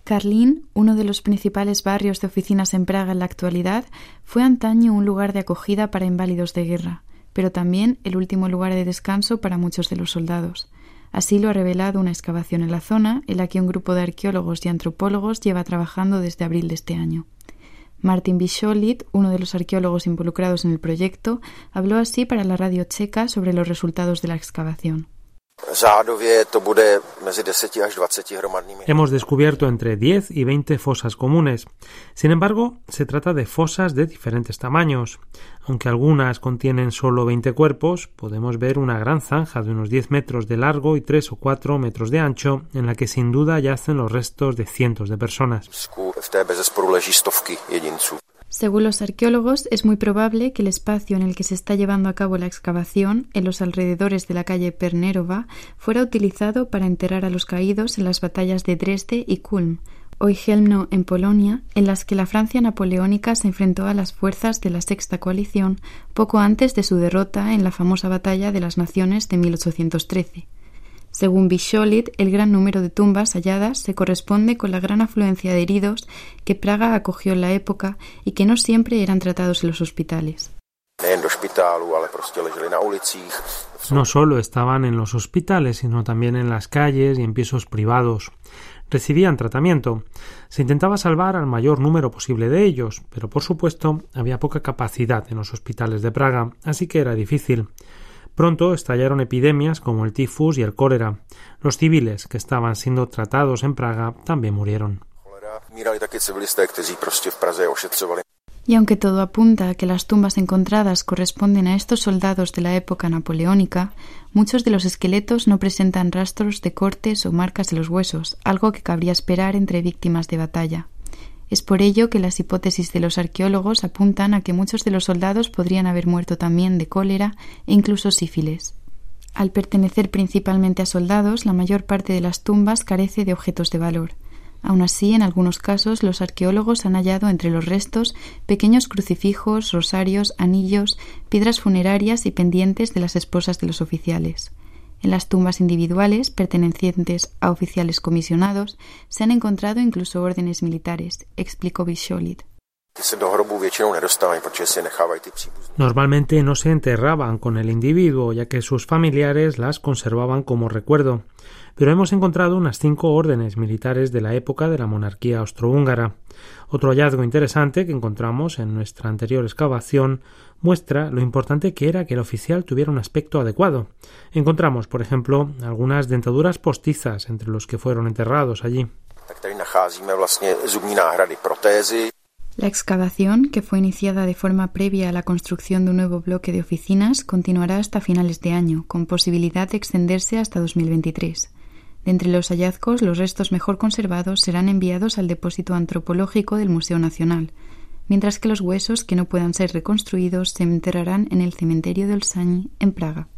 Karlín, uno de los principales barrios de oficinas en Praga en la actualidad, fue antaño un lugar de acogida para inválidos de guerra, pero también el último lugar de descanso para muchos de los soldados. Así lo ha revelado una excavación en la zona, en la que un grupo de arqueólogos y antropólogos lleva trabajando desde abril de este año. Martin Bischolit, uno de los arqueólogos involucrados en el proyecto, habló así para la radio checa sobre los resultados de la excavación. Hemos descubierto entre 10 y 20 fosas comunes. Sin embargo, se trata de fosas de diferentes tamaños. Aunque algunas contienen solo 20 cuerpos, podemos ver una gran zanja de unos 10 metros de largo y 3 o 4 metros de ancho, en la que sin duda yacen los restos de cientos de personas. Según los arqueólogos, es muy probable que el espacio en el que se está llevando a cabo la excavación, en los alrededores de la calle Pernerova, fuera utilizado para enterrar a los caídos en las batallas de Dresde y Kulm, hoy Chełmno en Polonia, en las que la Francia napoleónica se enfrentó a las fuerzas de la Sexta Coalición poco antes de su derrota en la famosa Batalla de las Naciones de 1813. Según Bischolit, el gran número de tumbas halladas se corresponde con la gran afluencia de heridos que Praga acogió en la época y que no siempre eran tratados en los hospitales. No solo estaban en los hospitales, sino también en las calles y en pisos privados. Recibían tratamiento. Se intentaba salvar al mayor número posible de ellos, pero por supuesto había poca capacidad en los hospitales de Praga, así que era difícil. Pronto estallaron epidemias como el tifus y el cólera. Los civiles que estaban siendo tratados en Praga también murieron. Y aunque todo apunta a que las tumbas encontradas corresponden a estos soldados de la época napoleónica, muchos de los esqueletos no presentan rastros de cortes o marcas de los huesos, algo que cabría esperar entre víctimas de batalla. Es por ello que las hipótesis de los arqueólogos apuntan a que muchos de los soldados podrían haber muerto también de cólera e incluso sífilis. Al pertenecer principalmente a soldados, la mayor parte de las tumbas carece de objetos de valor. Aún así, en algunos casos, los arqueólogos han hallado entre los restos pequeños crucifijos, rosarios, anillos, piedras funerarias y pendientes de las esposas de los oficiales. En las tumbas individuales, pertenecientes a oficiales comisionados, se han encontrado incluso órdenes militares, explicó Bischolit. Normalmente no se enterraban con el individuo, ya que sus familiares las conservaban como recuerdo, pero hemos encontrado unas 5 órdenes militares de la época de la monarquía austrohúngara. Otro hallazgo interesante que encontramos en nuestra anterior excavación muestra lo importante que era que el oficial tuviera un aspecto adecuado. Encontramos, por ejemplo, algunas dentaduras postizas entre los que fueron enterrados allí. La excavación, que fue iniciada de forma previa a la construcción de un nuevo bloque de oficinas, continuará hasta finales de año, con posibilidad de extenderse hasta 2023. De entre los hallazgos, los restos mejor conservados serán enviados al depósito antropológico del Museo Nacional, mientras que los huesos que no puedan ser reconstruidos se enterrarán en el cementerio de Olszani, en Praga.